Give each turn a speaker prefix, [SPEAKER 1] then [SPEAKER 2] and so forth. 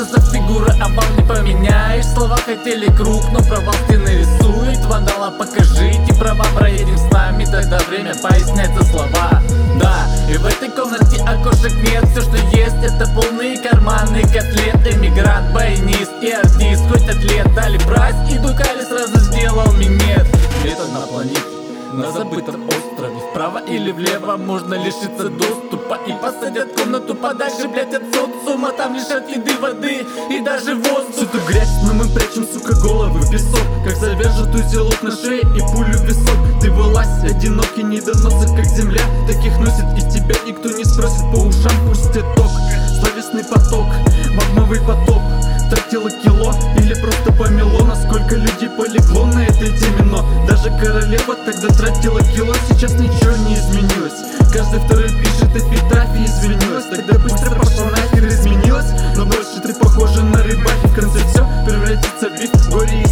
[SPEAKER 1] за фигура, овал не поменяешь. Слова хотели круг, но провал ты нарисует. Вандала покажите права, проедем с нами, тогда время пояснять за слова. Да, и в этой комнате окошек нет. Все, что есть, это полные карманы котлет. Эмигрант, баянист и артист, хоть атлет. Дали прайс и дукали, сразу сделал минет. Где-то на планете, на забытом острове, вправо или влево можно лишиться доступа. И посадят комнату подальше, блять, от социума. Там лишат еды, воды и даже воздух.
[SPEAKER 2] Всюду грязь, но мы прячем, сука, головы в песок. Как завяжут узелок на шее и пулю в висок. Ты вылазь, одинокий недоносок, как земля. Таких носит, и тебя никто не спросит. По ушам пустит ток, словесный поток, магмовый потоп. Тратила кило или просто помело. Насколько людей полегло на этой теме. Но даже королева тогда тратила кило. Сейчас ничего не изменилось. Каждый второй пишет эпитафии, извинилась. Тогда быстро пошла нахер, изменилась. Но больше ты похожа на рыбахи. В конце все превратится в биф, горе